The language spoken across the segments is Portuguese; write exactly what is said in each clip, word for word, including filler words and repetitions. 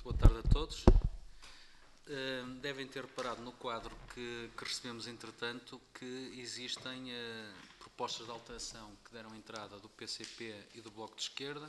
boa tarde a todos. Devem ter reparado no quadro que, que recebemos, entretanto, que existem uh, propostas de alteração que deram entrada do P C P e do Bloco de Esquerda.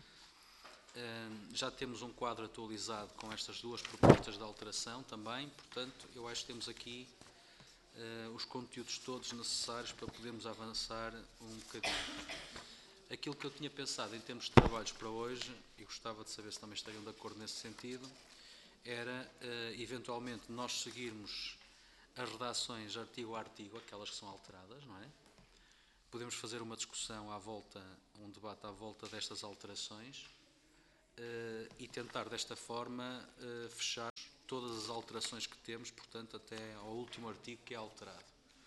Uh, já temos um quadro atualizado com estas duas propostas de alteração também, portanto, eu acho que temos aqui uh, os conteúdos todos necessários para podermos avançar um bocadinho. Aquilo que eu tinha pensado em termos de trabalhos para hoje, e gostava de saber se também estariam de acordo nesse sentido, era, uh, eventualmente, nós seguirmos as redações artigo a artigo, aquelas que são alteradas, não é? Podemos fazer uma discussão à volta, um debate à volta destas alterações uh, e tentar, desta forma, uh, fechar todas as alterações que temos, portanto, até ao último artigo que é alterado.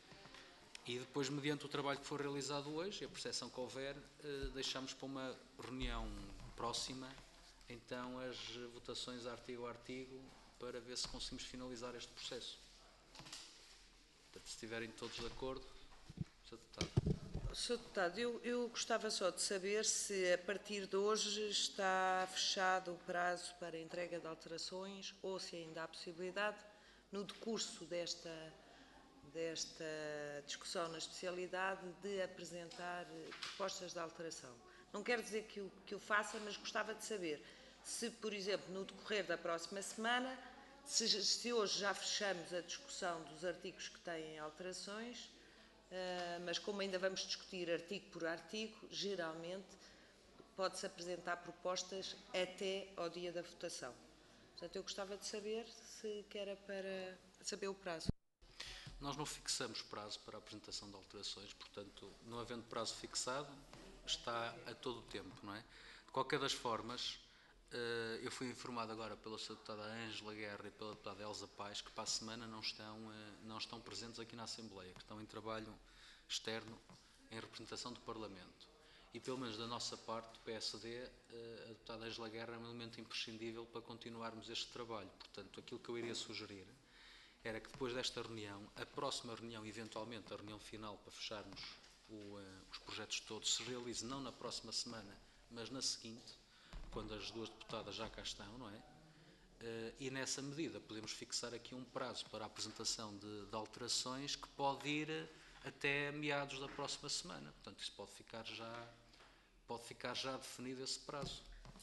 E depois, mediante o trabalho que for realizado hoje e a percepção que houver, uh, deixamos para uma reunião próxima então as votações artigo a artigo para ver se conseguimos finalizar este processo. Portanto, se estiverem todos de acordo, senhor Deputado. senhor Deputado, eu, eu gostava só de saber se a partir de hoje está fechado o prazo para a entrega de alterações ou se ainda há possibilidade, no decurso desta, desta discussão na especialidade, de apresentar propostas de alteração. Não quero dizer que o, que o faça, mas gostava de saber se, por exemplo, no decorrer da próxima semana, se, se hoje já fechamos a discussão dos artigos que têm alterações, uh, mas como ainda vamos discutir artigo por artigo, geralmente pode-se apresentar propostas até ao dia da votação. Portanto, eu gostava de saber se que era para saber o prazo. Nós não fixamos prazo para a apresentação de alterações, portanto, não havendo prazo fixado, está a todo o tempo, não é? De qualquer das formas, eu fui informado agora pela senhora deputada Ângela Guerra e pela deputada Elsa Paes que para a semana não estão, não estão presentes aqui na Assembleia, que estão em trabalho externo em representação do Parlamento. E pelo menos da nossa parte, do P S D, a deputada Ângela Guerra é um elemento imprescindível para continuarmos este trabalho. Portanto, aquilo que eu iria sugerir era que depois desta reunião, a próxima reunião, eventualmente a reunião final para fecharmos o, uh, os projetos todos, se realize não na próxima semana, mas na seguinte, quando as duas deputadas já cá estão, não é? Uh, e nessa medida podemos fixar aqui um prazo para a apresentação de, de alterações que pode ir até meados da próxima semana. Portanto, isso pode ficar já, pode ficar já definido esse prazo.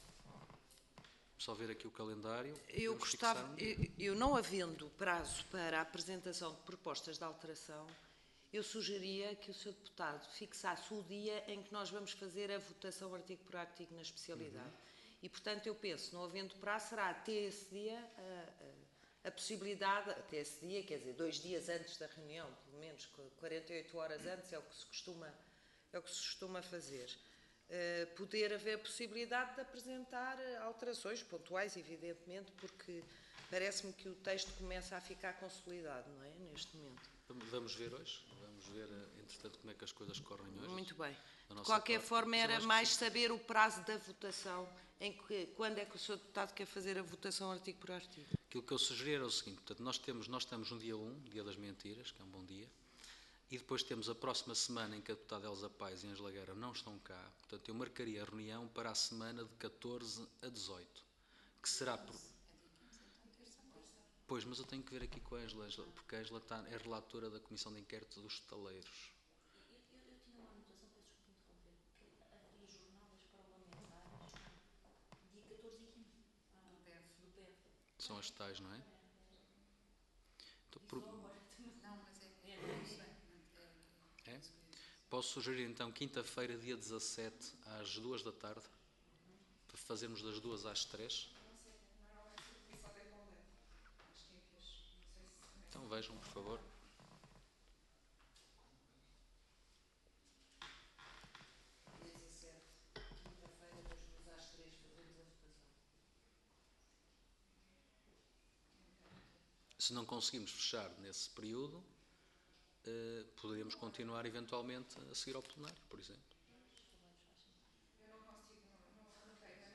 Só ver aqui o calendário. Eu gostava, eu, eu não havendo prazo para a apresentação de propostas de alteração, eu sugeria que o senhor Deputado fixasse o dia em que nós vamos fazer a votação artigo por artigo na especialidade. Uhum. E, portanto, eu penso, não havendo prazo, será até esse dia a, a, a possibilidade, até esse dia, quer dizer, dois dias antes da reunião, pelo menos quarenta e oito horas antes, é o que se costuma, é o que se costuma fazer. Uh, poder haver a possibilidade de apresentar alterações pontuais, evidentemente, porque parece-me que o texto começa a ficar consolidado, não é, neste momento. Vamos ver hoje, vamos ver, entretanto, como é que as coisas correm hoje. Muito bem. De qualquer parte, forma, era mais saber o prazo da votação, em que, quando é que o senhor Deputado quer fazer a votação artigo por artigo. Aquilo que eu sugeri era o seguinte, portanto, nós, temos, nós estamos no dia um, dia das mentiras, que é um bom dia, e depois temos a próxima semana em que a deputada Elsa Paes e a Ângela Guerra não estão cá. Portanto, eu marcaria a reunião para a semana de catorze a dezoito, que será... Por... Pois, mas eu tenho que ver aqui com a Ângela, porque a Ângela está, é relatora da Comissão de Inquérito dos Estaleiros. Eu, eu, eu tinha uma anotação, peço desculpa interromper, que haveria jornadas parlamentares dia catorze e quinze. Ah, do P E F. Do P E F. São as tais, não é? Então, por... Não, mas é... É? Posso sugerir então quinta-feira, dia dezassete, às duas da tarde, para fazermos das duas às três. Então vejam, por favor. Se não conseguimos fechar nesse período, Uh, poderíamos continuar eventualmente a seguir ao plenário, por exemplo. Eu não consigo, não, não, não tenho,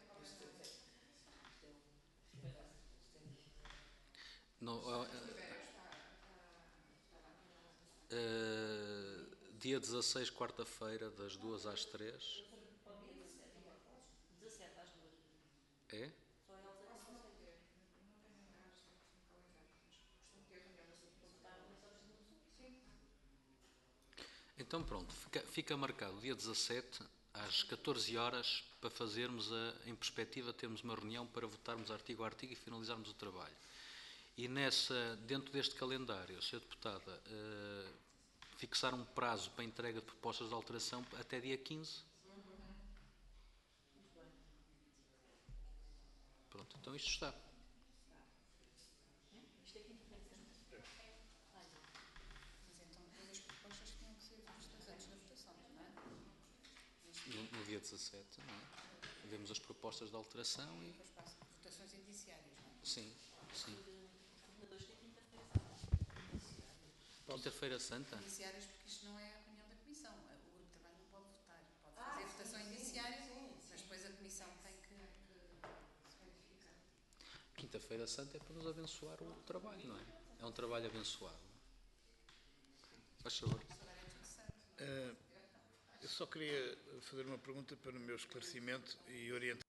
não, uh, uh, dia dezasseis, quarta-feira, das duas às três. dezassete às duas. É? Então pronto, fica, fica marcado dia dezassete às catorze horas para fazermos, a, em perspectiva, termos uma reunião para votarmos artigo a artigo e finalizarmos o trabalho. E nessa, dentro deste calendário, senhora Deputada, uh, fixar um prazo para a entrega de propostas de alteração até dia quinze? Pronto, então isto está. Isto é quinta-feira, certo? Mas então depois as propostas tinham que ser vistas antes da votação, não é? No, no dia dezassete, não é? Vemos as propostas de alteração e... Depois passa votações indiciárias, não é? Sim, sim. Os coordenadores têm quinta-feira. Quinta-feira Santa? Indiciárias porque isto não é a reunião da comissão. O grupo de trabalho não pode votar. Pode fazer votação indiciária, mas depois a comissão tem que, que se verificar. Quinta-feira Santa é para nos abençoar o trabalho, não é? É um trabalho abençoado. Faz favor. Uh, eu só queria fazer uma pergunta para o meu esclarecimento e orientar.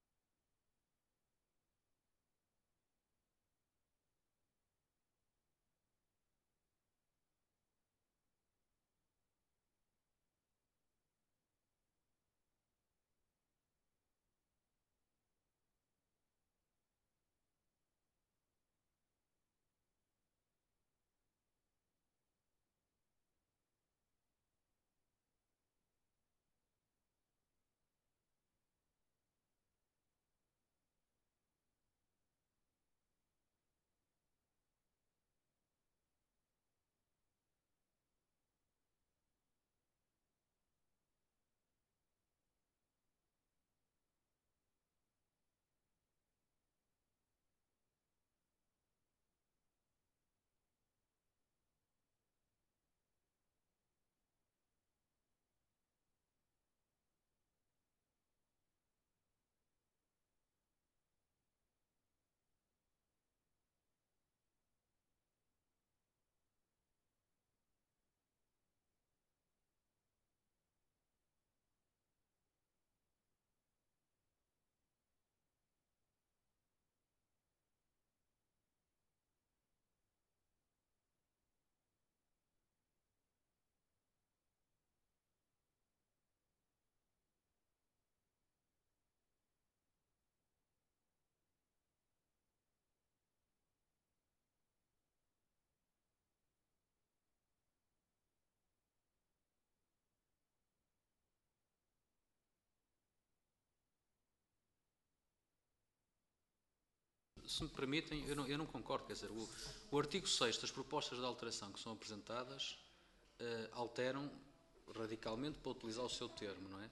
Se me permitem, eu não, eu não concordo, quer dizer, o, o artigo sexto, as propostas de alteração que são apresentadas, uh, alteram radicalmente para utilizar o seu termo, não é?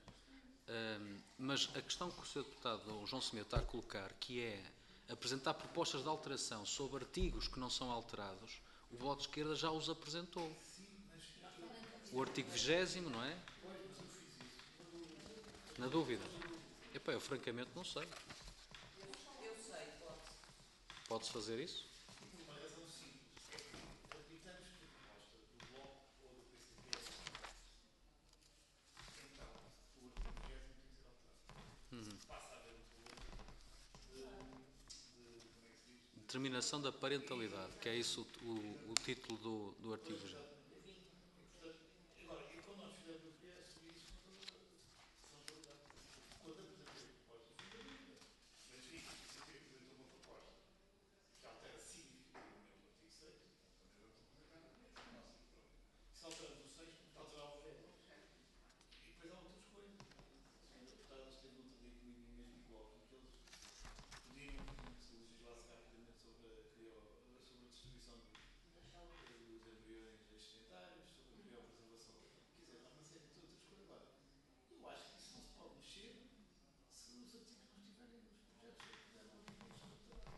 Uh, mas a questão que o senhor Deputado o João Semedo está a colocar, que é apresentar propostas de alteração sobre artigos que não são alterados, o Bloco de Esquerda já os apresentou. O artigo vigésimo, não é? Na dúvida. Epá, eu francamente não sei. Eu sei, pode. Pode-se fazer isso? Uma razão simples. Acreditamos que a proposta do Bloco ou do P C P é então, o artigo vigésimo tem que ser alterado. Uhum. Passa a haver um problema de, de, como é que se diz? Determinação da parentalidade, que é isso o, o, o título do, do artigo vigésimo. Agora, e quando nós fizemos o que é, assumir isso com toda a qualidade. Quando apresentei a proposta, fiz a dúvida. Mas vi que o P C P apresentou uma proposta que altera significativamente o artigo seis, também vamos apresentar a nossa. Se alteramos o seis, temos que alterar o velho. E depois há outras coisas. A senhora deputada esteve no outro dia comigo e mesmo igual, que eles pediram que se legislasse rapidamente sobre a, sobre a distribuição dos, dos embriões extradentários, sobre a criopreservação. Quer dizer, há uma série de outras coisas. Agora, eu acho que isso não se pode mexer se os artigos não estiverem nos projetos que fizeram os ministros do trabalho.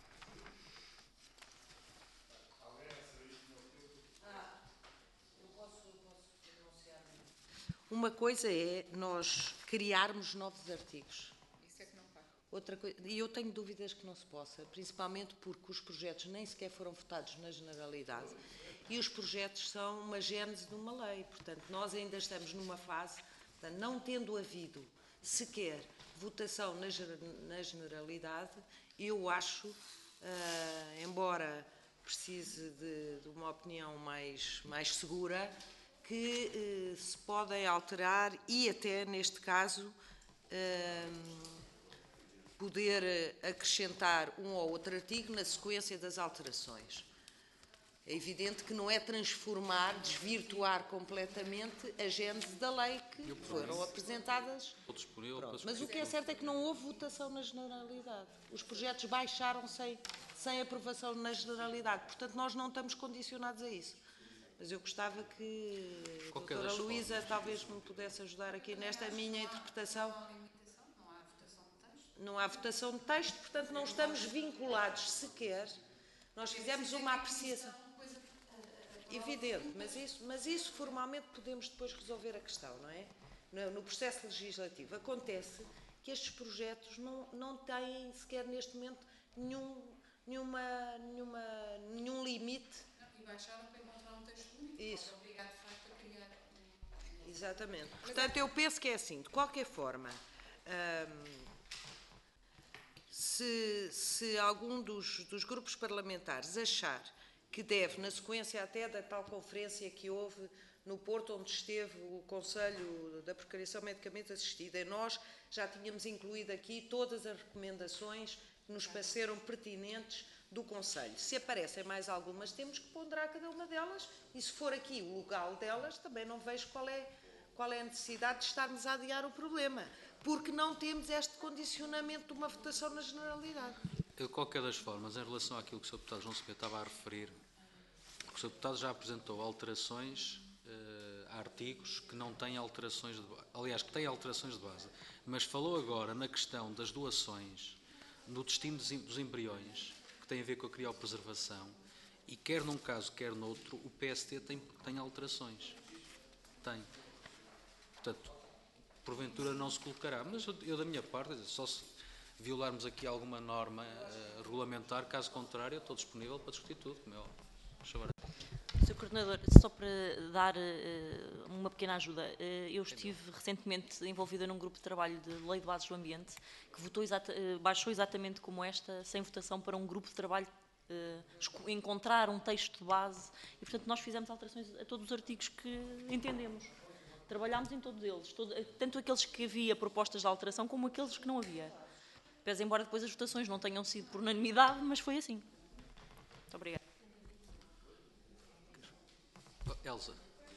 Alguém vai saber isto melhor que eu? Ah, eu posso, eu posso pronunciar. Uma coisa é nós criarmos novos artigos. Isso é que não vai. Outra coisa, e eu tenho dúvidas que não se possa, principalmente porque os projetos nem sequer foram votados na generalidade e os projetos são uma gênese de uma lei. Portanto, nós ainda estamos numa fase, portanto, não tendo havido sequer votação na, na generalidade, eu acho, uh, embora precise de, de uma opinião mais, mais segura, que eh, se podem alterar e até, neste caso, eh, poder acrescentar um ou outro artigo na sequência das alterações. É evidente que não é transformar, desvirtuar completamente a gênese da lei que foram apresentadas. Estou disponível para Mas o que é certo é que não houve votação na generalidade. Os projetos baixaram sem, sem aprovação na generalidade. Portanto, nós não estamos condicionados a isso. Mas eu gostava que a Qualquer doutora das Luísa formas. talvez me pudesse ajudar aqui nesta minha interpretação. Não há limitação, não há votação de texto. Não há votação de texto, portanto, não estamos vinculados sequer. Nós fizemos uma apreciação. Evidente, mas isso, mas isso formalmente podemos depois resolver a questão, não é? No, no processo legislativo. Acontece que estes projetos não, não têm sequer neste momento nenhum, nenhuma, nenhuma, nenhum limite. E baixaram para encontrar um texto único. Isso. Obrigado, de facto, a criar um... Exatamente. Portanto, eu penso que é assim, de qualquer forma, hum, se, se algum dos, dos grupos parlamentares achar que deve, na sequência até da tal conferência que houve no Porto, onde esteve o Conselho da Procriação Medicamente Assistida, e nós já tínhamos incluído aqui todas as recomendações que nos pareceram pertinentes do Conselho. Se aparecem mais algumas, temos que ponderar cada uma delas, e se for aqui o legal delas, também não vejo qual é, qual é a necessidade de estarmos a adiar o problema, porque não temos este condicionamento de uma votação na generalidade. De qualquer das formas, em relação àquilo que o senhor Deputado João Semedo estava a referir, o senhor Deputado já apresentou alterações uh, a artigos que não têm alterações de base, aliás, que têm alterações de base, mas falou agora na questão das doações, no destino dos embriões, que tem a ver com a criopreservação, e quer num caso, quer noutro, o P S T tem, tem alterações. Tem. Portanto, porventura não se colocará, mas eu, eu da minha parte, só se violarmos aqui alguma norma uh, regulamentar, caso contrário, eu estou disponível para discutir tudo, como é óbvio. senhor Coordenador, só para dar uh, uma pequena ajuda, uh, eu estive recentemente envolvida num grupo de trabalho de Lei de Bases do Ambiente que votou exata, uh, baixou exatamente como esta, sem votação, para um grupo de trabalho uh, encontrar um texto de base e, portanto, nós fizemos alterações a todos os artigos que entendemos. Trabalhámos em todos eles, todo, tanto aqueles que havia propostas de alteração como aqueles que não havia. Pese embora depois as votações não tenham sido por unanimidade, mas foi assim. Muito obrigada. Elsa.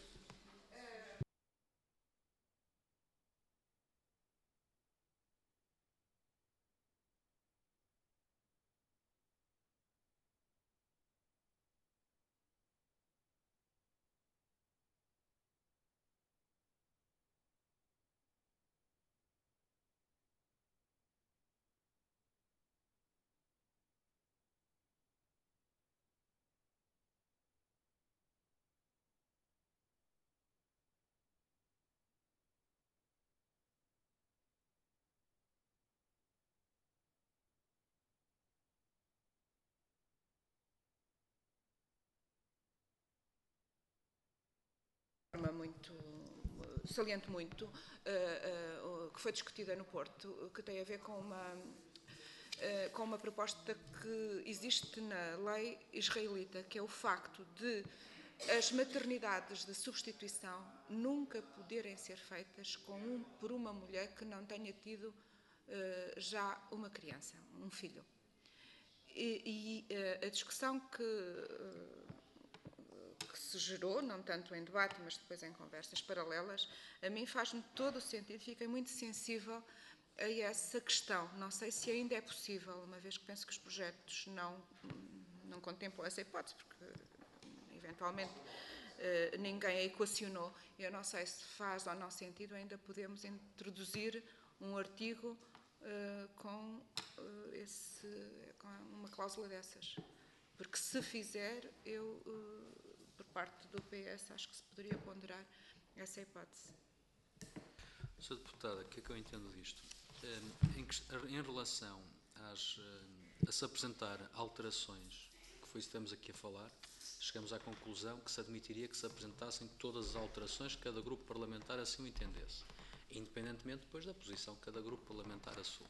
muito, saliento muito, uh, uh, que foi discutida no Porto, que tem a ver com uma, uh, com uma proposta que existe na lei israelita, que é o facto de as maternidades de substituição nunca poderem ser feitas com um, por uma mulher que não tenha tido uh, já uma criança, um filho. E, e uh, a discussão que... Uh, que se gerou, não tanto em debate, mas depois em conversas paralelas, a mim faz-me todo o sentido, fiquei muito sensível a essa questão. Não sei se ainda é possível, uma vez que penso que os projetos não, não contemplam essa hipótese, porque eventualmente ninguém a equacionou. Eu não sei se faz ou não sentido ainda podemos introduzir um artigo com, esse, com uma cláusula dessas. Porque se fizer, eu... por parte do P S, acho que se poderia ponderar essa hipótese. senhora Deputada, o que é que eu entendo disto? Em, em relação às, a se apresentar alterações, que foi isso que estamos aqui a falar, chegamos à conclusão que se admitiria que se apresentassem todas as alterações que cada grupo parlamentar assim o entendesse, independentemente depois da posição que cada grupo parlamentar assume.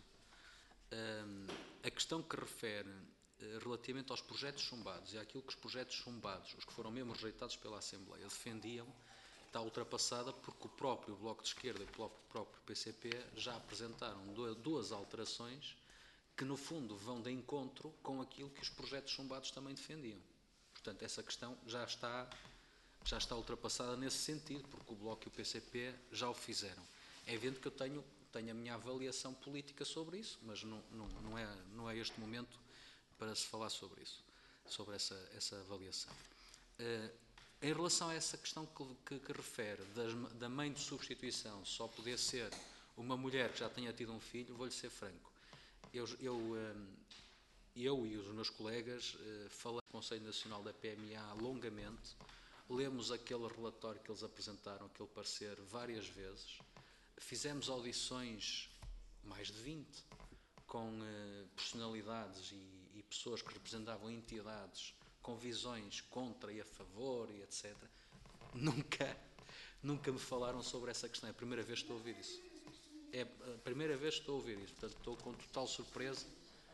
A questão que refere relativamente aos projetos chumbados e àquilo que os projetos chumbados, os que foram mesmo rejeitados pela Assembleia, defendiam, está ultrapassada porque o próprio Bloco de Esquerda e o próprio P C P já apresentaram duas alterações que, no fundo, vão de encontro com aquilo que os projetos chumbados também defendiam. Portanto, essa questão já está, já está ultrapassada nesse sentido, porque o Bloco e o P C P já o fizeram. É evidente que eu tenho, tenho a minha avaliação política sobre isso, mas não, não, não, é, não é este momento para se falar sobre isso, sobre essa, essa avaliação. Uh, em relação a essa questão que, que, que refere das, da mãe de substituição só poder ser uma mulher que já tenha tido um filho, vou-lhe ser franco. Eu, eu, eu e os meus colegas falamos no Conselho Nacional da P M A longamente, lemos aquele relatório que eles apresentaram, aquele parecer, várias vezes, fizemos audições, mais de vinte, com personalidades e, e pessoas que representavam entidades com visões contra e a favor e etcétera. Nunca, nunca me falaram sobre essa questão. É a primeira vez que estou a ouvir isso. É a primeira vez que estou a ouvir isso. Portanto, estou com total surpresa.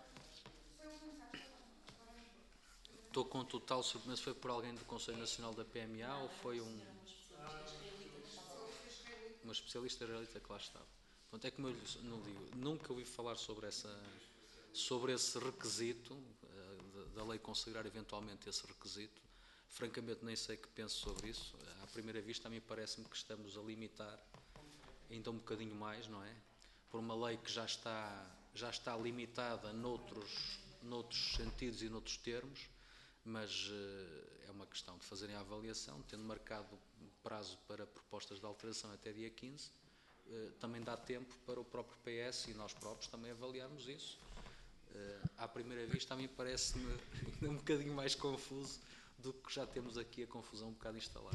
Estou com total surpresa. Mas foi por alguém do Conselho Nacional da P M A ou foi um... uma especialista israelita que lá estava? Portanto, é como eu não digo. Nunca ouvi falar sobre, essa, sobre esse requisito, da lei consagrar eventualmente esse requisito. Francamente nem sei o que penso sobre isso. À primeira vista a mim parece-me que estamos a limitar ainda um bocadinho mais, não é? Por uma lei que já está, já está limitada noutros, noutros sentidos e noutros termos, mas uh, é uma questão de fazerem a avaliação, tendo marcado prazo para propostas de alteração até dia quinze, uh, também dá tempo para o próprio P S e nós próprios também avaliarmos isso. Uh, à primeira vista, a mim parece-me um bocadinho mais confuso do que já temos aqui a confusão um bocado instalada.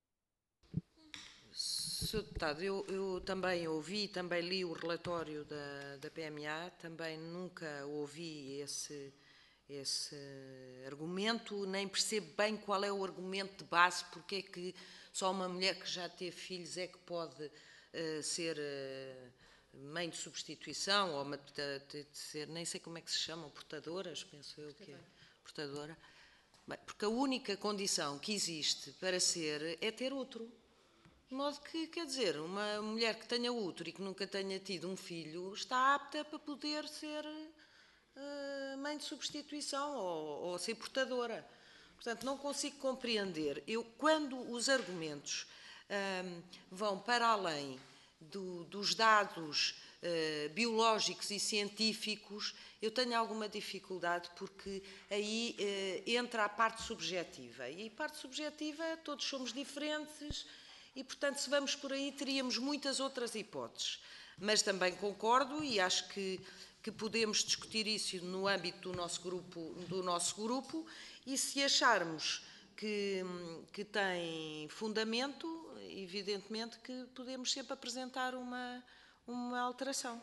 senhor Deputado, eu, eu também ouvi, também li o relatório da, da P M A, também nunca ouvi esse, esse argumento, nem percebo bem qual é o argumento de base, porque é que só uma mulher que já teve filhos é que pode uh, ser... Uh, mãe de substituição, ou uma, de, de ser, nem sei como é que se chamam, portadoras, penso eu que é, portadora. Bem, porque a única condição que existe para ser é ter útero. De modo que, quer dizer, uma mulher que tenha útero e que nunca tenha tido um filho está apta para poder ser uh, mãe de substituição ou, ou ser portadora. Portanto, não consigo compreender. Eu, quando os argumentos uh, vão para além Do, dos dados uh, biológicos e científicos, eu tenho alguma dificuldade porque aí uh, entra a parte subjetiva. E a parte subjetiva, todos somos diferentes e, portanto, se vamos por aí, teríamos muitas outras hipóteses. Mas também concordo e acho que, que podemos discutir isso no âmbito do nosso grupo, do nosso grupo e se acharmos que, que tem fundamento, evidentemente que podemos sempre apresentar uma, uma alteração.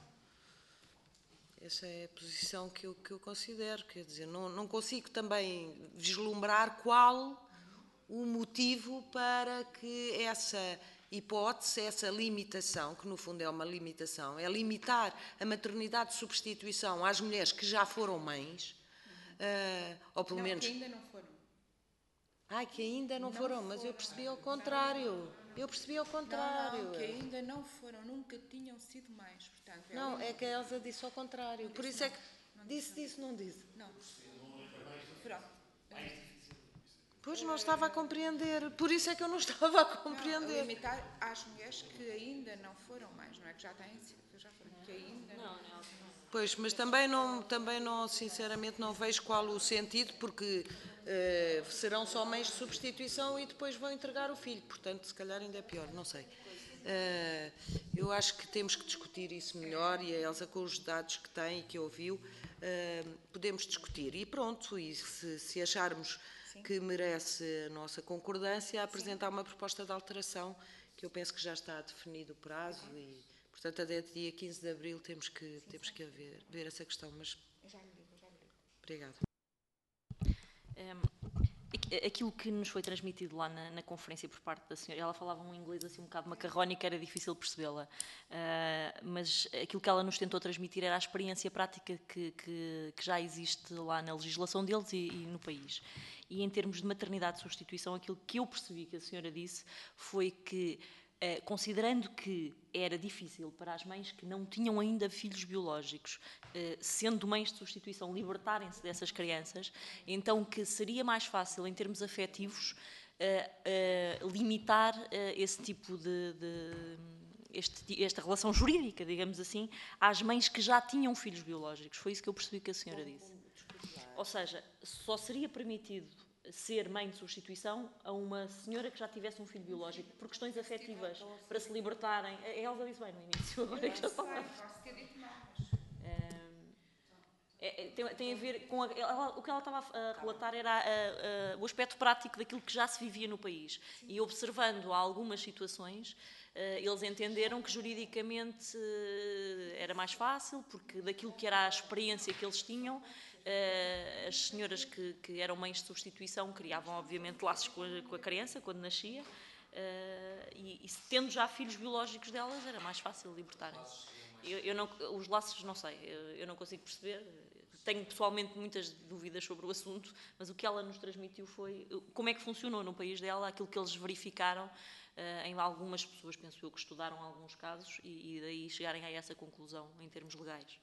Essa é a posição que eu, que eu considero, quer dizer, não, não consigo também vislumbrar qual o motivo para que essa hipótese, essa limitação, que no fundo é uma limitação, é limitar a maternidade de substituição às mulheres que já foram mães, uh, ou pelo não, menos... que ainda não foram. Ai, que ainda não, não foram, foram, mas eu percebi ao contrário. Não. Eu percebi ao contrário. Não, não, que ainda não foram, nunca tinham sido mães. Portanto, é não, lindo. É que a Elsa disse ao contrário. Não Por disse isso não. é que Não disse, disse, disse, não disse. Não. Pronto. Pois não estava a compreender. Por isso é que eu não estava a compreender. Não, limitar às mulheres que ainda não foram mães, não é que já têm sido, que já foram, que ainda não. Não, não. Pois, mas também não, também não, sinceramente, não vejo qual o sentido, porque uh, serão só mães de substituição e depois vão entregar o filho. Portanto, se calhar ainda é pior, não sei. Uh, eu acho que temos que discutir isso melhor e a Elsa, com os dados que tem e que ouviu, uh, podemos discutir. E pronto, e se, se acharmos Sim. que merece a nossa concordância, apresentar Sim. uma proposta de alteração, que eu penso que já está definido o prazo e... Portanto, até dia quinze de abril temos que, sim, temos que ver, ver essa questão, mas... Eu já lhe digo, já lhe digo. Obrigada. Um, aquilo que nos foi transmitido lá na, na conferência por parte da senhora, ela falava um inglês assim um bocado macarrónico, era difícil percebê-la, uh, mas aquilo que ela nos tentou transmitir era a experiência prática que, que, que já existe lá na legislação deles e, e no país. E em termos de maternidade de substituição, aquilo que eu percebi que a senhora disse foi que, Uh, considerando que era difícil para as mães que não tinham ainda filhos biológicos, uh, sendo mães de substituição, libertarem-se dessas crianças, então que seria mais fácil, em termos afetivos, uh, uh, limitar uh, esse tipo de... de este, esta relação jurídica, digamos assim, às mães que já tinham filhos biológicos. Foi isso que eu percebi que a senhora disse. Ou seja, só seria permitido ser mãe de substituição a uma senhora que já tivesse um filho biológico, por questões afetivas, para se libertarem. A Elsa disse bem no início, agora é que já falava. É, é, tem, tem a ver com... A, ela, o que ela estava a relatar era a, a, a, o aspecto prático daquilo que já se vivia no país. E observando algumas situações, eles entenderam que juridicamente era mais fácil, porque daquilo que era a experiência que eles tinham, as senhoras que, que eram mães de substituição criavam, obviamente, laços com a, com a criança quando nascia, e, e tendo já filhos biológicos delas, era mais fácil libertarem-se. Eu, eu não, os laços, não sei, eu, eu não consigo perceber. Tenho pessoalmente muitas dúvidas sobre o assunto, mas o que ela nos transmitiu foi como é que funcionou no país dela, aquilo que eles verificaram uh, em algumas pessoas, penso eu, que estudaram alguns casos e, e daí chegarem a essa conclusão em termos legais.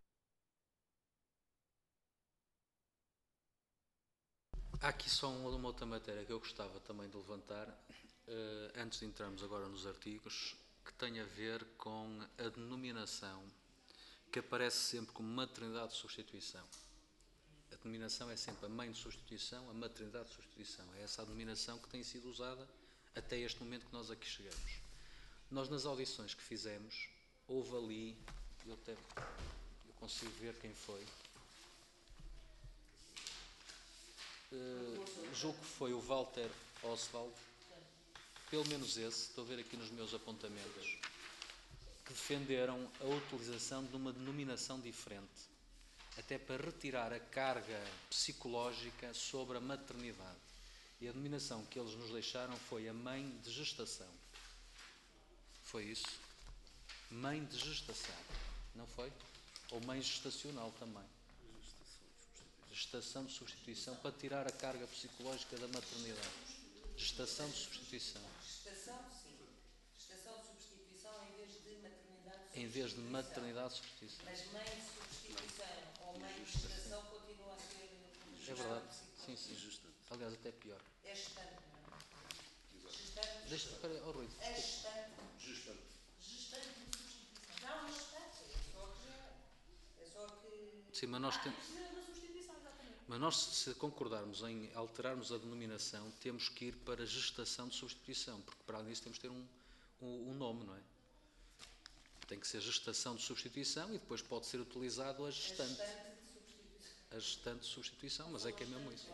Há aqui só uma outra matéria que eu gostava também de levantar, uh, antes de entrarmos agora nos artigos, que tem a ver com a denominação que aparece sempre como maternidade de substituição. A denominação é sempre a mãe de substituição, a maternidade de substituição. É essa a denominação que tem sido usada até este momento que nós aqui chegamos. Nós, nas audições que fizemos, houve ali, eu, até, eu consigo ver quem foi, uh, julgo que foi o Walter Oswald, pelo menos esse, estou a ver aqui nos meus apontamentos, que defenderam a utilização de uma denominação diferente, até para retirar a carga psicológica sobre a maternidade. E a denominação que eles nos deixaram foi a mãe de gestação. Foi isso? Mãe de gestação, não foi? Ou mãe gestacional também. Gestação de substituição, para tirar a carga psicológica da maternidade. Gestação de substituição. Gestação, sim. Gestação de substituição em vez de maternidade de substituição. Em vez de maternidade de substituição. Mas mãe de substituição ou mãe de gestação continua a ser... É verdade. Sim, sim. Gestante. Aliás, até pior. É gestante, não é? Gestante. Deixa, espera, oh, Rui. É gestante. Gestante. Gestante de substituição. Não, é gestante. É só que gera. É só que... Sim, mas nós ah, temos... Mas nós, se concordarmos em alterarmos a denominação, temos que ir para gestação de substituição, porque para além disso temos que ter um, um, um nome, não é? Tem que ser gestação de substituição e depois pode ser utilizado a gestante. A gestante de substituição, mas é que é mesmo isso.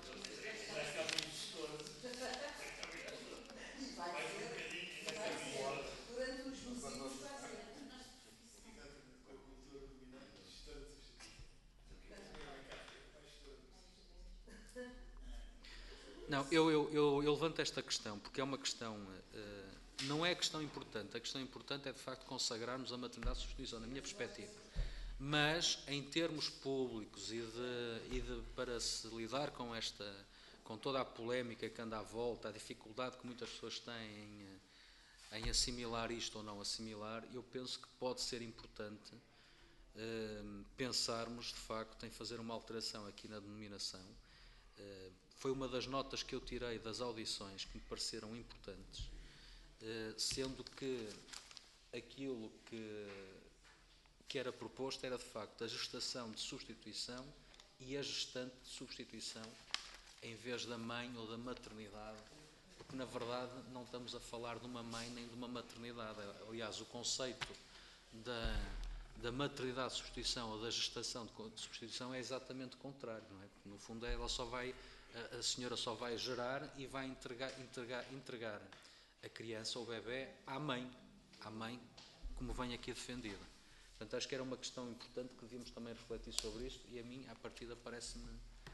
Não, eu, eu, eu, eu levanto esta questão porque é uma questão, uh, não é a questão importante, a questão importante é de facto consagrarmos a maternidade de substituição, na minha perspectiva. Mas em termos públicos e, de, e de, para se lidar com, esta, com toda a polémica que anda à volta, a dificuldade que muitas pessoas têm em, em assimilar isto ou não assimilar, eu penso que pode ser importante uh, pensarmos de facto em fazer uma alteração aqui na denominação. Uh, Foi uma das notas que eu tirei das audições que me pareceram importantes, sendo que aquilo que, que era proposto era, de facto, a gestação de substituição e a gestante de substituição, em vez da mãe ou da maternidade, porque, na verdade, não estamos a falar de uma mãe nem de uma maternidade. Aliás, o conceito da, da maternidade de substituição ou da gestação de substituição é exatamente o contrário, não é? Porque, no fundo, ela só vai... a senhora só vai gerar e vai entregar, entregar, entregar a criança ou o bebê à mãe, à mãe, como vem aqui defendida. Portanto, acho que era uma questão importante que devíamos também refletir sobre isto e a mim, à partida, parece-me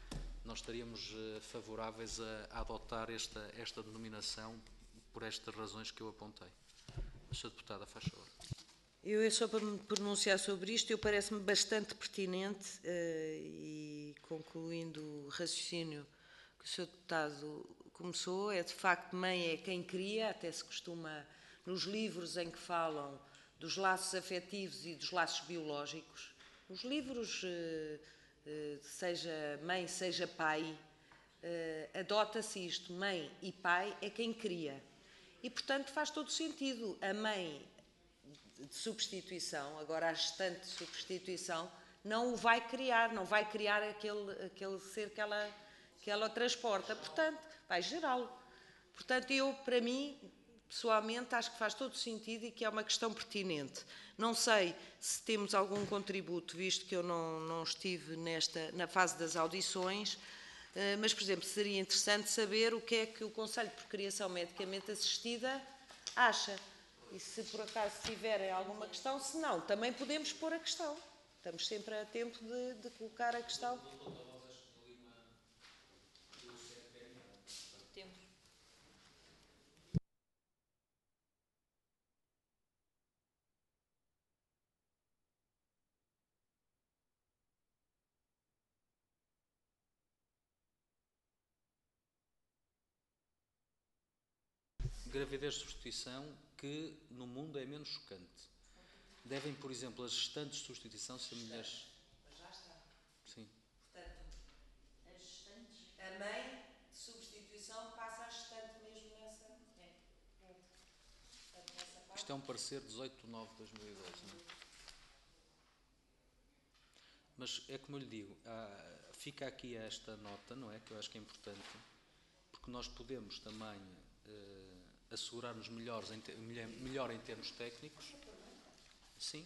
nós estaríamos uh, favoráveis a, a adotar esta, esta denominação por estas razões que eu apontei. A senhora Deputada, faz favor. Eu é só para me pronunciar sobre isto, eu parece-me bastante pertinente uh, e concluindo o raciocínio que o senhor Deputado começou, é de facto mãe é quem cria, até se costuma nos livros em que falam dos laços afetivos e dos laços biológicos, os livros, uh, uh, seja mãe, seja pai, uh, adota-se isto, mãe e pai é quem cria. E portanto faz todo sentido a mãe de substituição, agora a gestante de substituição, não o vai criar, não vai criar aquele, aquele ser que ela, que ela transporta, portanto, vai gerá-lo. Portanto, eu, para mim, pessoalmente, acho que faz todo sentido e que é uma questão pertinente. Não sei se temos algum contributo, visto que eu não, não estive nesta, na fase das audições, mas, por exemplo, seria interessante saber o que é que o Conselho de Procriação Medicamente Assistida acha. E se por acaso tiverem alguma questão, se não, também podemos pôr a questão. Estamos sempre a tempo de, de colocar a questão. Temos. Gravidez de substituição que no mundo é menos chocante. Devem, por exemplo, as gestantes de substituição ser mulheres... Mas já está. Sim. Portanto, as gestantes, a mãe de substituição passa a gestante mesmo nessa... É. Portanto, nessa parte... Isto é um parecer dezoito de nove de dois mil e doze, não é? Mas é como eu lhe digo, há, fica aqui esta nota, não é? Que eu acho que é importante, porque nós podemos também eh, assegurar-nos melhores em te, melhor em termos técnicos. Sim.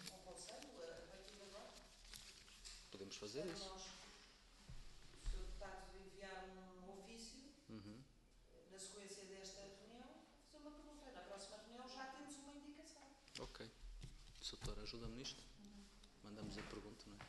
Podemos fazer isso. Nós, o senhor Deputado enviar um ofício, uhum, na sequência desta reunião, fazer uma pergunta. Na próxima reunião já temos uma indicação. Ok. Doutora, ajuda-me nisto? Uhum. Mandamos a pergunta, não é?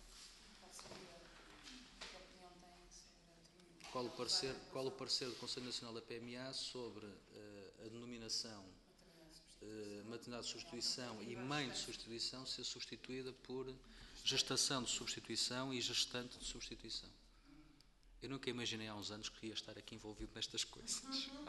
Qual o parecer, qual o parecer do Conselho Nacional da P M A sobre uh, a denominação uh, maternidade de substituição e mãe de substituição ser substituída por gestação de substituição e gestante de substituição? Eu nunca imaginei há uns anos que ia estar aqui envolvido nestas coisas.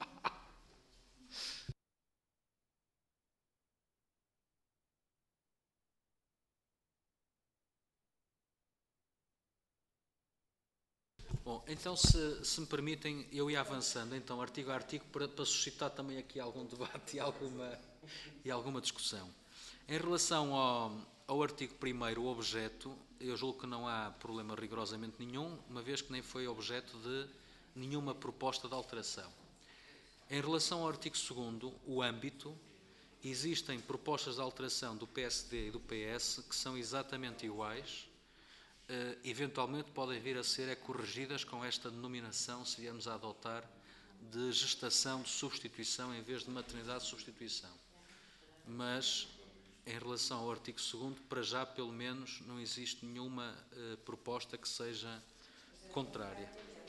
Bom, então se, se me permitem, eu ia avançando então artigo a artigo para, para suscitar também aqui algum debate e alguma, e alguma discussão. Em relação ao, ao artigo primeiro, o objeto, eu julgo que não há problema rigorosamente nenhum, uma vez que nem foi objeto de nenhuma proposta de alteração. Em relação ao artigo segundo, o âmbito, existem propostas de alteração do P S D e do P S que são exatamente iguais. Uh, eventualmente podem vir a ser é, corrigidas com esta denominação, se viemos a adotar, de gestação de substituição em vez de maternidade de substituição. Mas, em relação ao artigo segundo, para já, pelo menos, não existe nenhuma uh, proposta que seja contrária.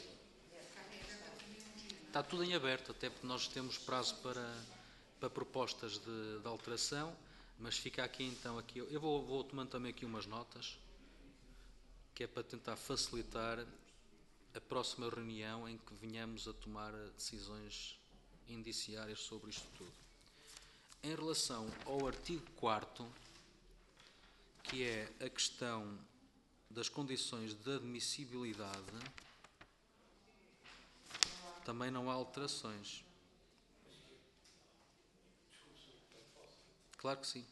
Está tudo em aberto, até porque nós temos prazo para, para propostas de, de alteração, mas fica aqui então, aqui, eu vou, vou tomando também aqui umas notas, que é para tentar facilitar a próxima reunião em que venhamos a tomar decisões indiciárias sobre isto tudo. Em relação ao artigo quarto, que é a questão das condições de admissibilidade, também não há alterações. Claro que sim.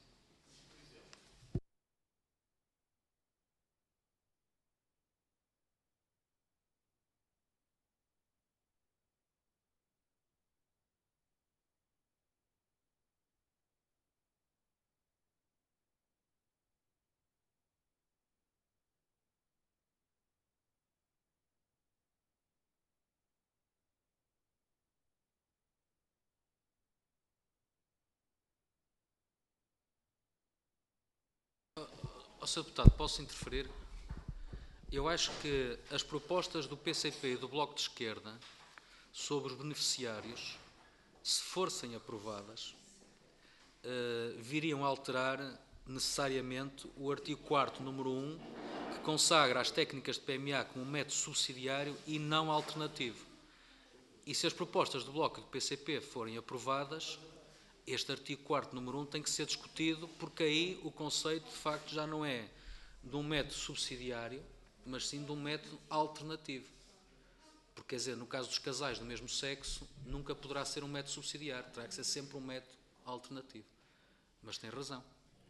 Ó senhor Deputado, posso interferir? Eu acho que as propostas do P C P e do Bloco de Esquerda sobre os beneficiários, se fossem aprovadas, eh, viriam a alterar necessariamente o artigo quarto, número um, que consagra as técnicas de P M A como um método subsidiário e não alternativo. E se as propostas do Bloco e do P C P forem aprovadas, este artigo quarto, número um, tem que ser discutido, porque aí o conceito, de facto, já não é de um método subsidiário, mas sim de um método alternativo. Porque, quer dizer, no caso dos casais do mesmo sexo, nunca poderá ser um método subsidiário, terá que ser sempre um método alternativo. Mas tem razão.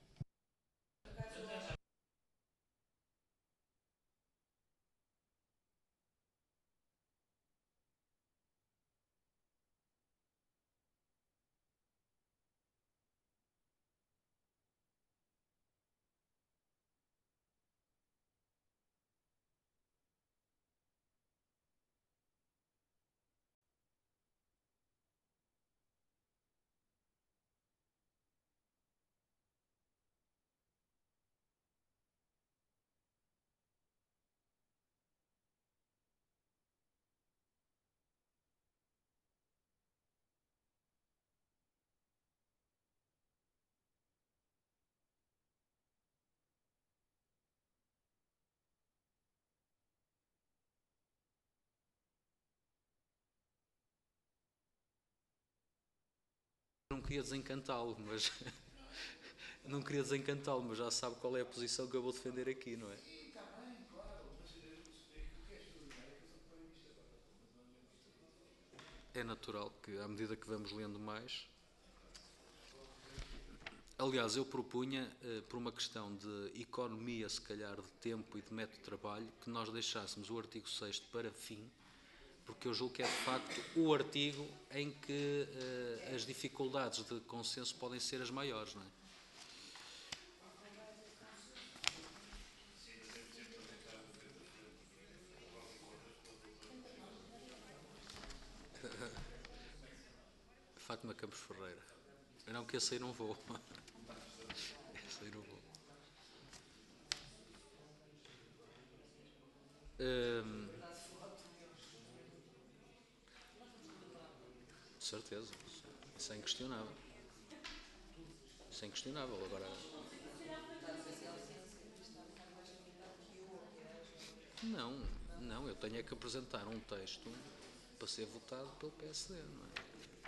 Não queria desencantá-lo, mas não queria desencantá-lo, mas já sabe qual é a posição que eu vou defender aqui, não é? Está bem, claro, mas aquilo que é extraordinário é que eu só ponho isto agora. É natural que, à medida que vamos lendo mais... Aliás, eu propunha, eh, por uma questão de economia, se calhar, de tempo e de método de trabalho, que nós deixássemos o artigo sexto para fim, porque eu julgo que é, de facto, o artigo em que eh, as dificuldades de consenso podem ser as maiores, não é? Fátima Campos Ferreira. Eu não, que esse aí não vou. Esse aí não vou. Hum, de certeza. Isso é inquestionável. Isso é inquestionável. Agora... Não, não. Eu tenho é que apresentar um texto para ser votado pelo P S D, não é?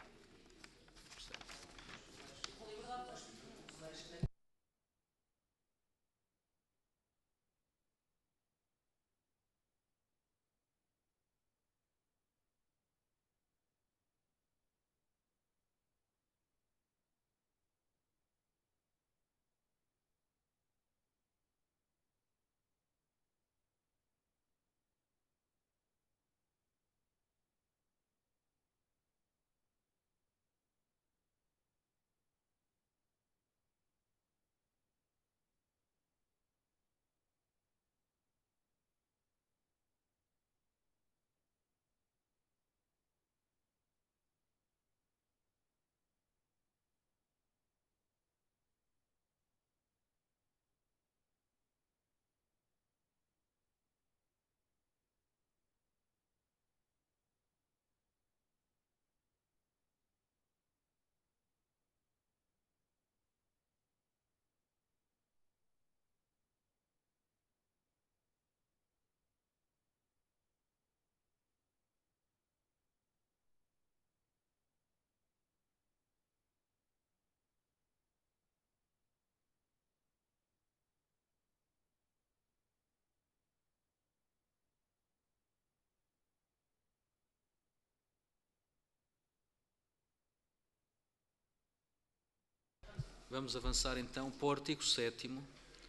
Vamos avançar então para o artigo sétimo.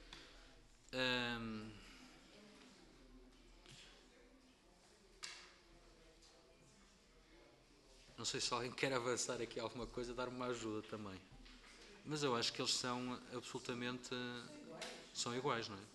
Hum, não sei se alguém quer avançar aqui alguma coisa, dar-me uma ajuda também. Mas eu acho que eles são absolutamente... são iguais, não é?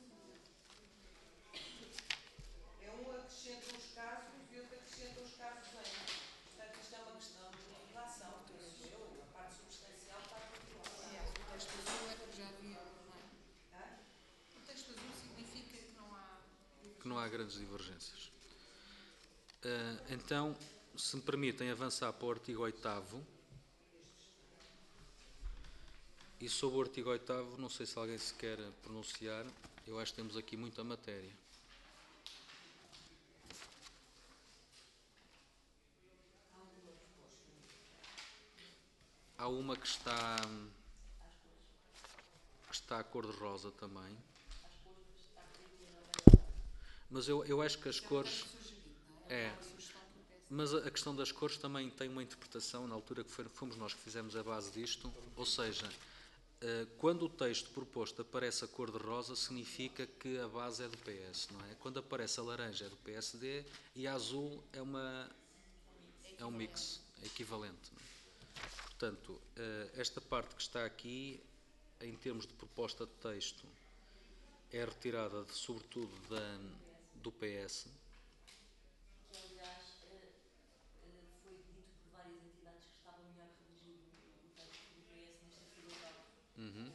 É um acrescenta os casos e outro acrescenta os casos em. Portanto, isto é uma questão de relação, penso eu. A parte substancial está controlada. O texto azul é que já havia, não é? O texto azul significa que não há... Que que não há grandes divergências. Uh, então, se me permitem avançar para o artigo oitavo. E sobre o artigo oitavo, não sei se alguém se quer pronunciar, eu acho que temos aqui muita matéria. Há uma que está, que está a cor-de-rosa também. Mas eu, eu acho que as cores... É, mas a questão das cores também tem uma interpretação, na altura que fomos nós que fizemos a base disto, ou seja, quando o texto proposto aparece a cor-de-rosa, significa que a base é do P S, não é? Quando aparece a laranja é do P S D e a azul é, uma, é um mix, é equivalente. Não é? Portanto, esta parte que está aqui, em termos de proposta de texto, é retirada, de, sobretudo, da, do P S. Uhum.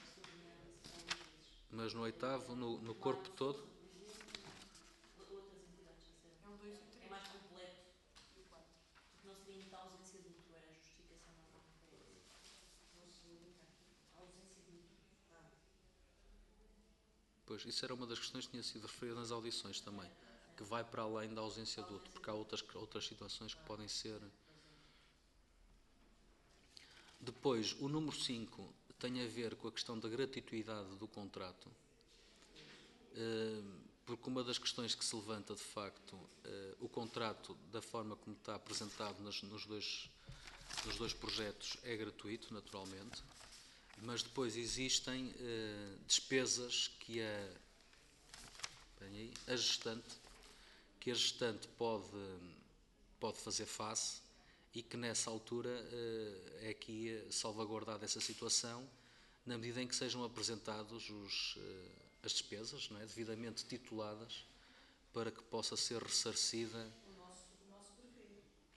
Mas no oitavo, no, no corpo todo? É um dois e o três. É mais completo. E o quatro. Porque não se limita à ausência de útero, era a justificação normal do P S. Não se limita aqui à ausência de útero. Ah. Pois, isso era uma das questões que tinha sido referida nas audições também, que vai para além da ausência de útero, porque há outras, outras situações que podem ser... Depois, o número cinco tem a ver com a questão da gratuitidade do contrato, porque uma das questões que se levanta, de facto, o contrato, da forma como está apresentado nos, nos, dois, nos dois projetos, é gratuito, naturalmente, mas depois existem despesas que a, bem aí, a gestante, que a gestante pode, pode fazer face, e que nessa altura é aqui salvaguardada essa situação, na medida em que sejam apresentados os, as despesas, não é, devidamente tituladas, para que possa ser ressarcida. O nosso, o nosso prevê.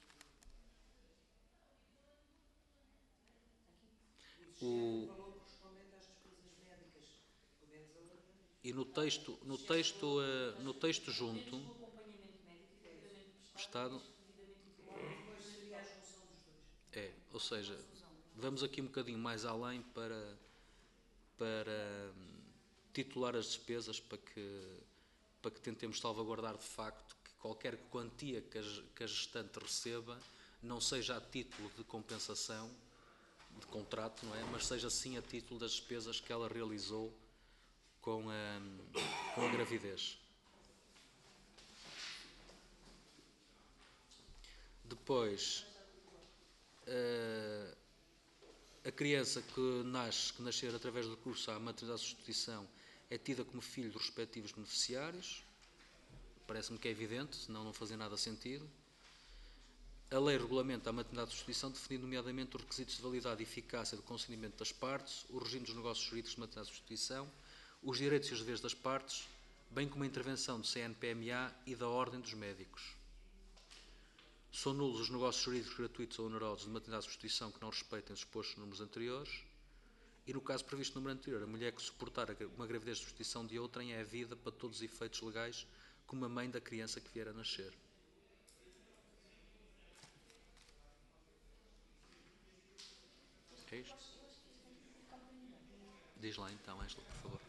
O, o valor correspondente às despesas médicas. Podemos alargar. E no texto, no texto, no texto junto, o acompanhamento médico efetivamente prestado, Depois seria a junção dos dois. é, ou seja, vamos aqui um bocadinho mais além para, para titular as despesas, para que, para que tentemos salvaguardar de facto que qualquer quantia que a, que a gestante receba não seja a título de compensação de contrato, não é? Mas seja sim a título das despesas que ela realizou com a, com a gravidez. Depois, a criança que nasce, que nascer através do recurso à maternidade de substituição é tida como filho dos respectivos beneficiários. Parece-me que é evidente, senão não fazia nada sentido. A lei regulamenta a maternidade de substituição, definindo nomeadamente os requisitos de validade e eficácia do consentimento das partes, o regime dos negócios jurídicos de maternidade de substituição, os direitos e os deveres das partes, bem como a intervenção do C N P M A e da Ordem dos Médicos. São nulos os negócios jurídicos gratuitos ou onerosos de maternidade de substituição que não respeitem os expostos números anteriores. E no caso previsto no número anterior, a mulher que suportar uma gravidez de substituição de outrem é havida, para todos os efeitos legais, como a mãe da criança que vier a nascer. É isto? Diz lá então, Ângela, por favor.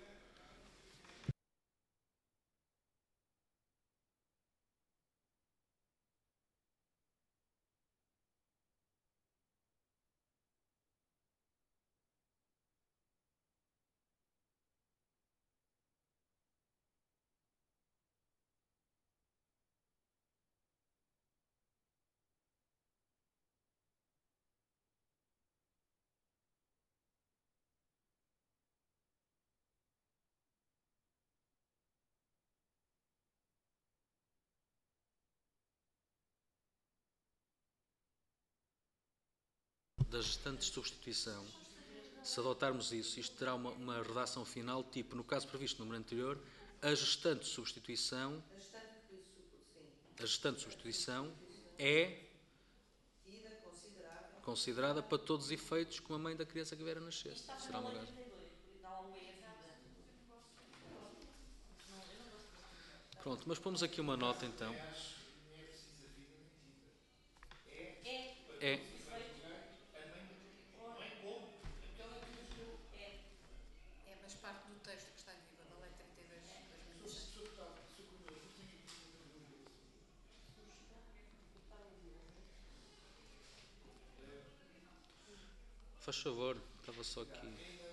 Da gestante de substituição, se adotarmos isso, isto terá uma, uma redação final, tipo, no caso previsto no número anterior, a gestante de substituição, a gestante de substituição é considerada para todos os efeitos como a mãe da criança que vier a nascer. Será uma gaja. Pronto, mas pomos aqui uma nota então. É. É, mas parte do texto que está em vigor da Lei trinta e dois de dois mil e seis. Faz favor, estava só aqui.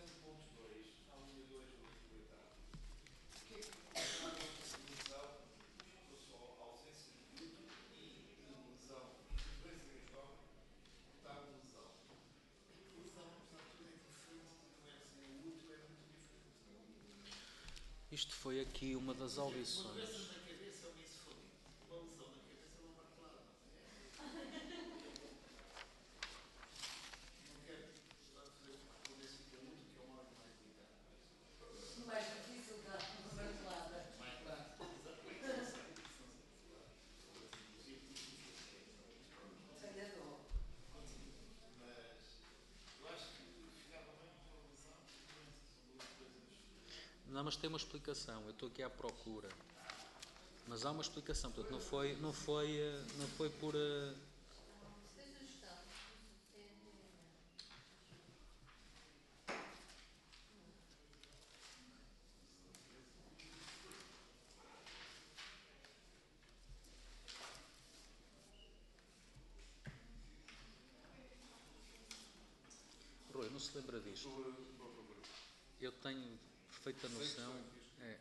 Isto foi aqui uma das audições. Não, mas tem uma explicação. Eu estou aqui à procura. Mas há uma explicação. Portanto, não foi, não foi, eh, não foi por. eh, Rui, não se lembra disto? Eu tenho perfeita noção. É.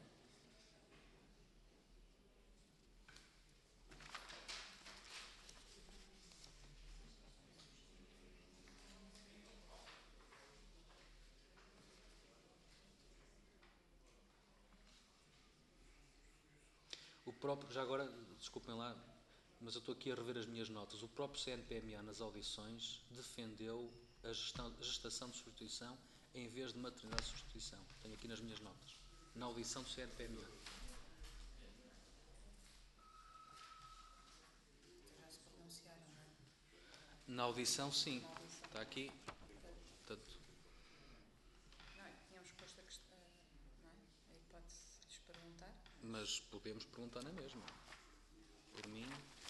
O próprio, já agora, desculpem lá, mas eu estou aqui a rever as minhas notas. O próprio C N P M A nas audições defendeu a, gestão, a gestação de substituição em vez de maternidade de substituição. Tenho aqui nas minhas notas. Na audição do C N P M A. Já se pronunciaram, não é? Na audição, sim. Está aqui. Portanto, Não, é? Tínhamos posto a questão, não é? A hipótese de lhes perguntar. mas podemos perguntar na mesma. Por mim.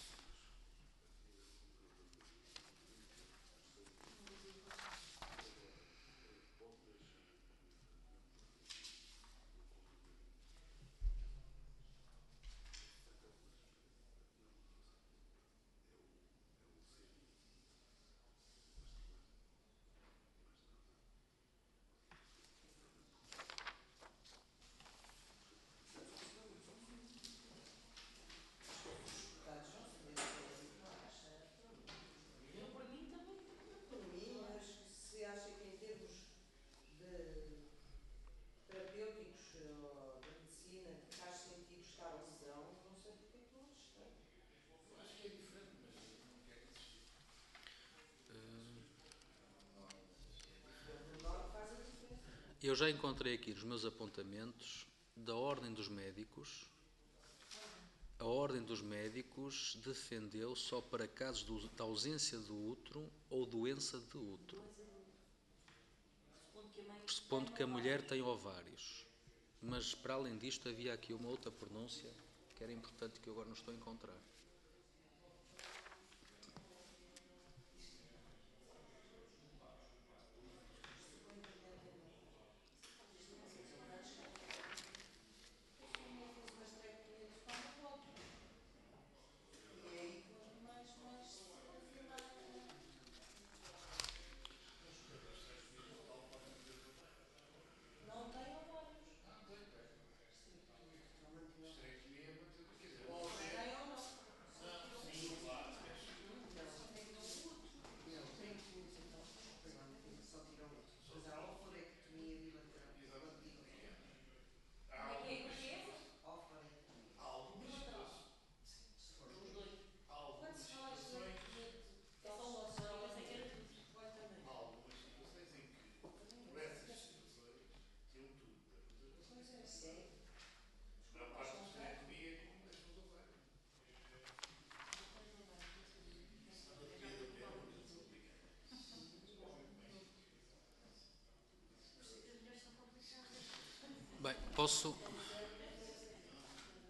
Por mim, mas se acha que em termos de terapêuticos ou de medicina faz sentido estar a lesão, não sei porque é que não está. Eu já encontrei aqui nos meus apontamentos da Ordem dos Médicos. A Ordem dos Médicos defendeu só para casos do, da ausência do útero ou doença de útero, pressupondo que a mulher tem ovários. Mas, para além disto, havia aqui uma outra pronúncia que era importante que eu agora não estou a encontrar. Bem, posso,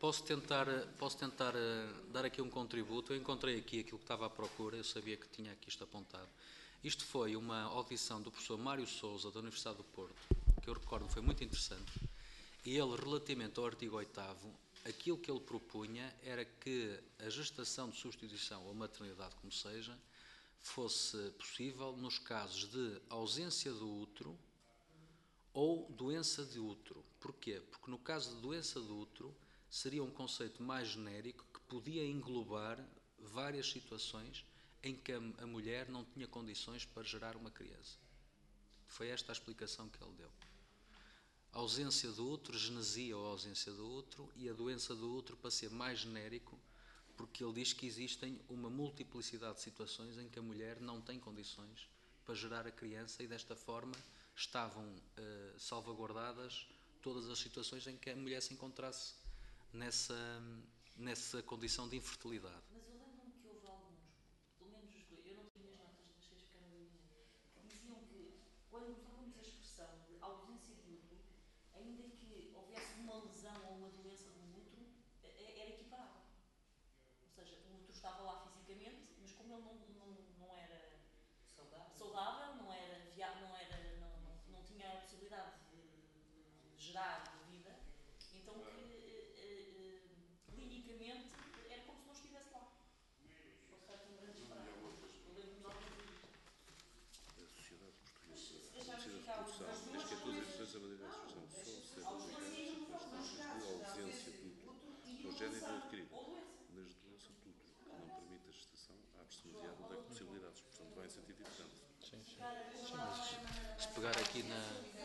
Posso tentar, posso tentar eh, dar aqui um contributo. Eu encontrei aqui aquilo que estava à procura, eu sabia que tinha aqui isto apontado. Isto foi uma audição do professor Mário Sousa, da Universidade do Porto, que eu recordo foi muito interessante, e ele, relativamente ao artigo oitavo, aquilo que ele propunha era que a gestação de substituição ou maternidade, como seja, fosse possível nos casos de ausência do útero ou doença de útero. Porquê? Porque no caso de doença de útero seria um conceito mais genérico que podia englobar várias situações em que a, a mulher não tinha condições para gerar uma criança. Foi esta a explicação que ele deu. A ausência do útero, genesia ou ausência do útero, e a doença do útero para ser mais genérico, porque ele diz que existem uma multiplicidade de situações em que a mulher não tem condições para gerar a criança e desta forma estavam uh, salvaguardadas todas as situações em que a mulher se encontrasse nessa, nessa condição de infertilidade. Mas eu lembro-me que houve alguns, pelo menos os dois, eu não tenho as notas, deixei ficar no gabinete, que diziam que quando usávamos a expressão de ausência de útero, ainda que houvesse uma lesão ou uma doença do útero, era equiparável. Ou seja, o útero estava lá fisicamente, mas como ele não, não, não era saudável, saudável não, era via, não, era, não, não, não tinha a possibilidade de, de gerar vida, então que eh, eh, clinicamente era como se não estivesse lá. Posso estar com um grande disparate. Eu lembro-me de alguns dias. A sociedade portuguesa, Se a deixarmos sociedade de ficar produção, as duas diz que é todas as coisas. expressões da maneira de expressão só serão Aos dois aplicadas sim, nas circunstâncias de ausência de útero ou gênero adquirido. ou doença. Nas doenças de útero, que não permite a gestação, abre-se demasiado o leque de possibilidades, portanto vai em sentido diferente. Sim, sim. Sim, mas se pegar aqui na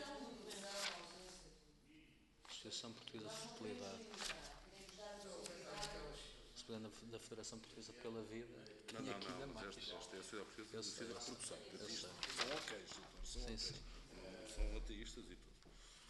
Associação Portuguesa de Fertilidade, se pegar na, da Federação Portuguesa pela Vida, Não, tinha não, aqui não, na mas máquina. esta, esta é a sociedade portuguesa Eu de sei, medicina eu de sei. produção. Eu Portanto, isto sei. são ok, são Sim, ok. sim. Não são ateístas e tudo.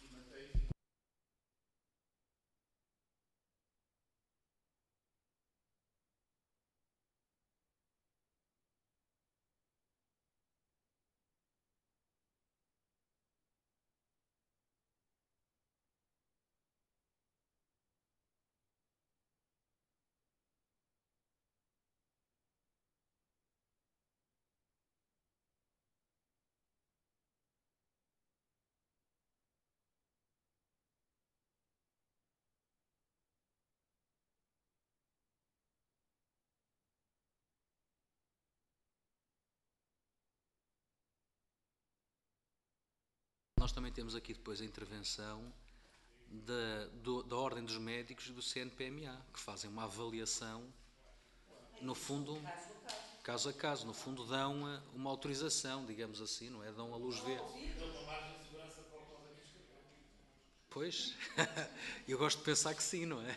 Nós também temos aqui depois a intervenção da, do, da Ordem dos Médicos do C N P M A, que fazem uma avaliação, no fundo, caso a caso, no fundo dão uma autorização, digamos assim, não é? Dão a luz verde. Deu uma margem de segurança para o que nós aqui escrevemos. Pois, eu gosto de pensar que sim, não é?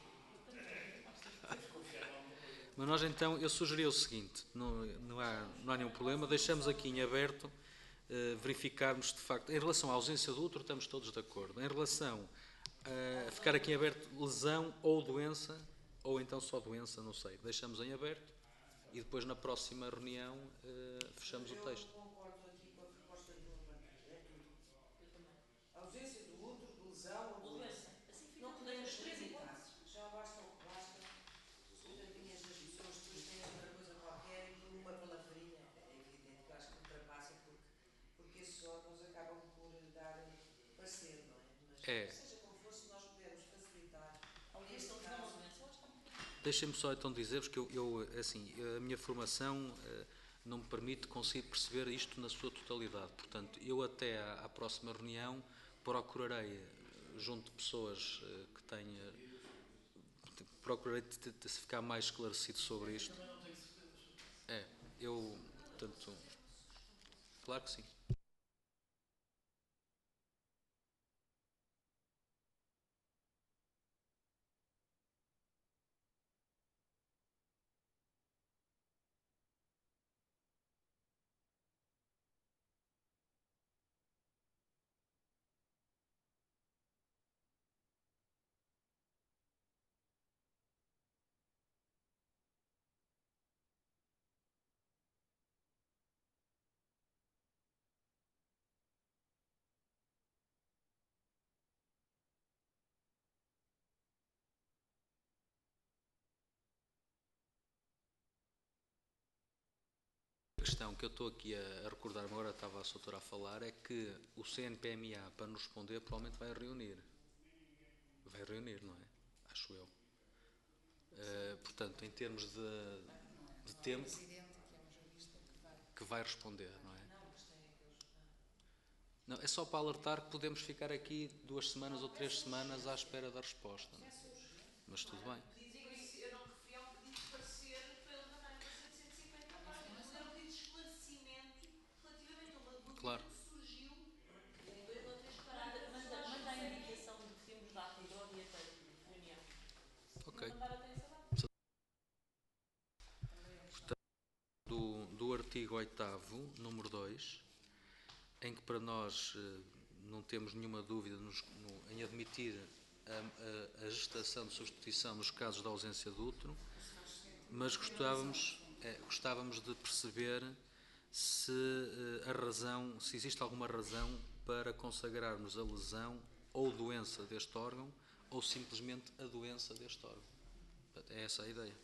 Mas nós então, eu sugeri o seguinte, não, não, há, não há nenhum problema, deixamos aqui em aberto, uh, verificarmos de facto, em relação à ausência do útero estamos todos de acordo, em relação uh, a ficar aqui em aberto lesão ou doença, ou então só doença, não sei, deixamos em aberto e depois na próxima reunião uh, fechamos o texto. Eu concordo aqui com a proposta do Marquês, é tudo. Eu também. Ausência do útero, de lesão ou Ou doença. doença. Assim fica Não tudo podemos as três limitar. hipóteses. Já basta o que basta. Coitadinhas das pessoas que depois têm outra coisa qualquer e por uma palavrinha, é evidente que eu acho que ultrapassa porque, porque esses órgãos acabam por dar parecer, não é? Mas É. seja como for, se nós pudermos facilitar Alguém este está a caso. uma doença, eu acho que está muito bem. Deixem-me só então dizer-vos que eu, eu, assim, a minha formação uh, não me permite conseguir perceber isto na sua totalidade. Portanto, eu até à, à próxima reunião procurarei, junto de pessoas uh, que tenha, procurarei te, te, ficar mais esclarecido sobre isto. É, eu, portanto, claro que sim. questão que eu estou aqui a, a recordar-me, agora estava a doutora a falar, é que o C N P M A, para nos responder, provavelmente vai reunir. Vai reunir, não é? Acho eu. Uh, portanto, em termos de, de tempo, que vai responder, não é? Não, é só para alertar que podemos ficar aqui duas semanas ou três semanas à espera da resposta. Não é? Mas tudo bem. Eu não referi ao pedido de parecer para levantar uma setecentos e cinquenta páginas. Era um pedido de esclarecimento relativamente a uma dúvida Claro. que surgiu em dois ou três Manda, parágrafos. manda, manda a indicação de que temos data e hora e até reunião. Ok. Não mandar até essa data. Do, do artigo oitavo, número dois, em que para nós eh, não temos nenhuma dúvida nos, no, em admitir a, a, a gestação de substituição nos casos de ausência de útero, mas gostávamos, é, gostávamos de perceber se eh, a razão, se existe alguma razão para consagrarmos a lesão ou doença deste órgão ou simplesmente a doença deste órgão. É essa a ideia.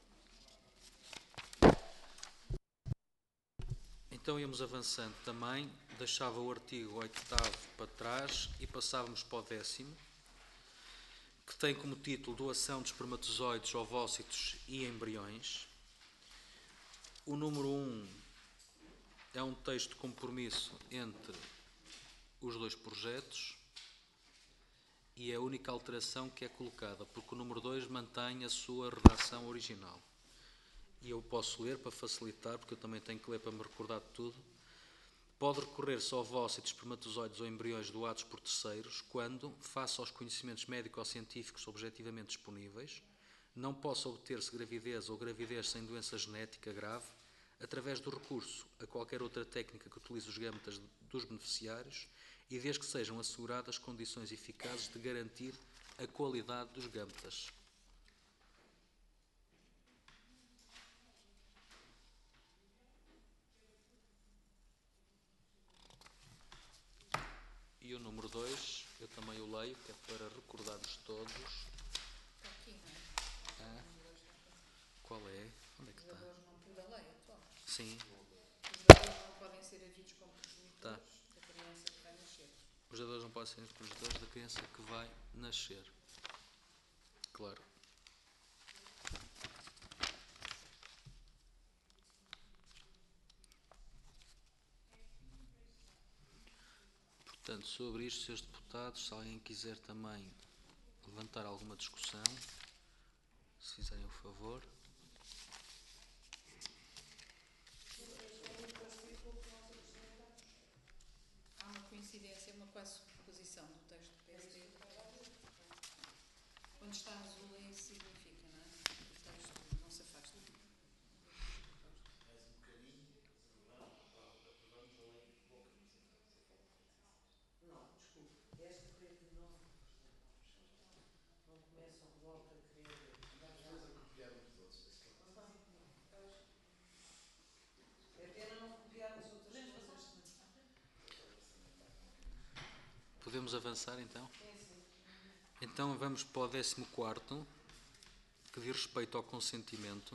Então íamos avançando também, deixava o artigo oitavo para trás e passávamos para o décimo, que tem como título Doação de espermatozoides, ovócitos e embriões. O número um é um texto de compromisso entre os dois projetos e é a única alteração que é colocada, porque o número dois mantém a sua redação original. E eu posso ler para facilitar, porque eu também tenho que ler para me recordar de tudo. Pode recorrer-se a ovócitos, espermatozoides ou embriões doados por terceiros quando, face aos conhecimentos médico-científicos objetivamente disponíveis, não possa obter-se gravidez ou gravidez sem doença genética grave através do recurso a qualquer outra técnica que utilize os gametas dos beneficiários e desde que sejam asseguradas condições eficazes de garantir a qualidade dos gametas. E o número dois, eu também o leio, que é para recordarmos todos. Está aqui, não é? Ah, qual é? Onde é que está? Os jogadores não da lei atual. Sim. Os jogadores não podem ser havidos como progenitores Tá. da criança que vai nascer. Os jogadores não podem ser os progenitores da criança que vai nascer. Claro. Portanto, sobre isto, senhores deputados, se alguém quiser também levantar alguma discussão, se fizerem o favor. Há uma coincidência, uma quase superposição do texto do P S D. Onde está azul é isso significa, não é? O texto não se afasta. Mais um bocadinho, aprovamos a lei pouca. Não, desculpe. Esta preto não. Não começam logo a querer. É pena não copiarmos outras coisas. Podemos avançar então? Então vamos para o décimo quarto, que diz respeito ao consentimento.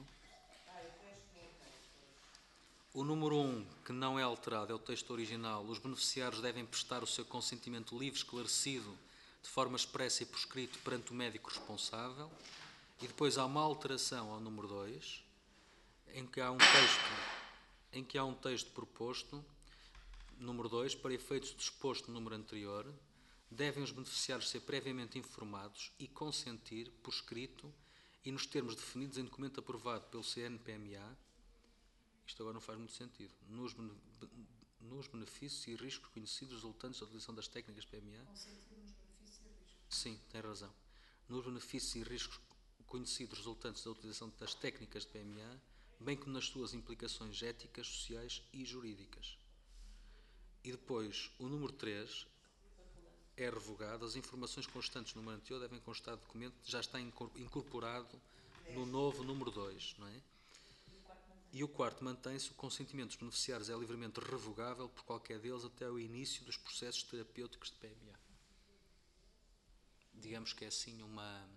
O número um, que não é alterado, é o texto original. Os beneficiários devem prestar o seu consentimento livre, esclarecido, de forma expressa e por escrito perante o médico responsável. E depois há uma alteração ao número dois, em que há um texto, em que há um texto proposto, número dois, para efeitos do disposto no número anterior, devem os beneficiários ser previamente informados e consentir por escrito e nos termos definidos em documento aprovado pelo C N P M A. Isto agora não faz muito sentido. Nos, bene, nos benefícios e riscos conhecidos resultantes da utilização das técnicas P M A. Consentir nos benefícios e riscos. Sim, tem razão. Nos benefícios e riscos conhecidos resultantes da utilização das técnicas de P M A, bem como nas suas implicações éticas, sociais e jurídicas. E depois, o número três é revogado. As informações constantes no número anterior devem constar de documento que já está incorporado no novo número dois, não é? E o quarto, mantém-se, o consentimento dos beneficiários é livremente revogável por qualquer deles até o início dos processos terapêuticos de P M A. Digamos que é assim uma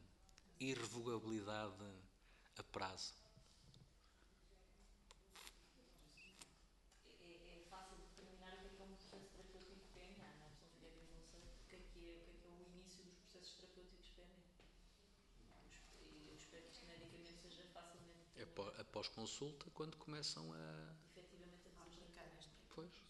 irrevogabilidade a prazo. após, após consulta, quando começam a... a aplicar este. Pois.